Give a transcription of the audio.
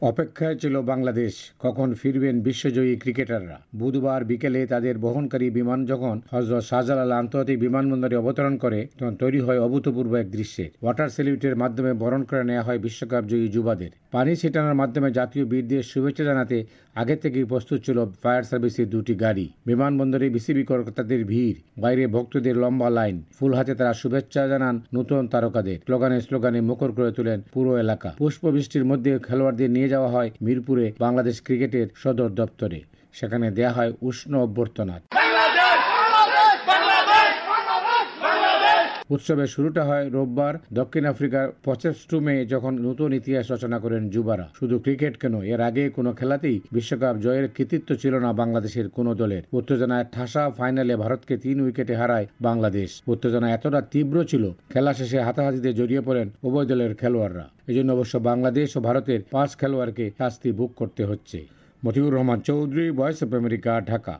অপেক্ষায় ছিল বাংলাদেশ, কখন ফিরবেন বিশ্বজয়ী ক্রিকেটাররা। বুধবার বিকেলে তাদের বহনকারী বিমান যখন হযরত শাহজালাল আন্তর্জাতিক বিমানবন্দরে অবতরণ করে, তখন তৈরি হয় অভূতপূর্ব এক দৃশ্যের। ওয়াটার সেলিউটের মাধ্যমে বরণ করে নেওয়া হয় বিশ্বকাপ জয়ী যুবাদের। পানি ছিটানোর মাধ্যমে জাতীয় বীরদের শুভেচ্ছা জানাতে আগে থেকেই প্রস্তুত ছিল ফায়ার সার্ভিসের দুটি গাড়ি। বিমানবন্দরে বিসিবি কর্মকর্তাদের ভিড়, বাইরে ভক্তদের লম্বা লাইন। ফুল হাতে তারা শুভেচ্ছা জানান নতুন তারকাদের। স্লোগানে মুখর করে তোলেন পুরো এলাকা। পুষ্পবৃষ্টির মধ্যে খেলোয়াড়দের নিয়ে যাওয়া হয় মিরপুরে বাংলাদেশ ক্রিকেটের সদর দপ্তরে। সেখানে দেয়া হয় উষ্ণ অভ্যর্থনা। উৎসবের শুরুটা হয় রোববার দক্ষিণ আফ্রিকার পচেফস্ট্রুমে, যখন নতুন ইতিহাস রচনা করেন যুবারা। শুধু ক্রিকেট কেন, এর আগে কোনো খেলাতেই বিশ্বকাপ জয়ের কৃতিত্ব ছিল না বাংলাদেশের কোনো দলের। উত্তেজনায় ঠাসা ফাইনালে ভারতকে 3 উইকেটে হারায় বাংলাদেশ। উত্তেজনা এতটা তীব্র ছিল, খেলা শেষে হাতাহাতিতে জড়িয়ে পড়েন উভয় দলের খেলোয়াড়রা। এজন্য অবশ্য বাংলাদেশ ও ভারতের 5 খেলোয়াড়কে শাস্তি ভোগ করতে হচ্ছে। Motiur Rahman Chowdhury, Voice of America, Dhaka.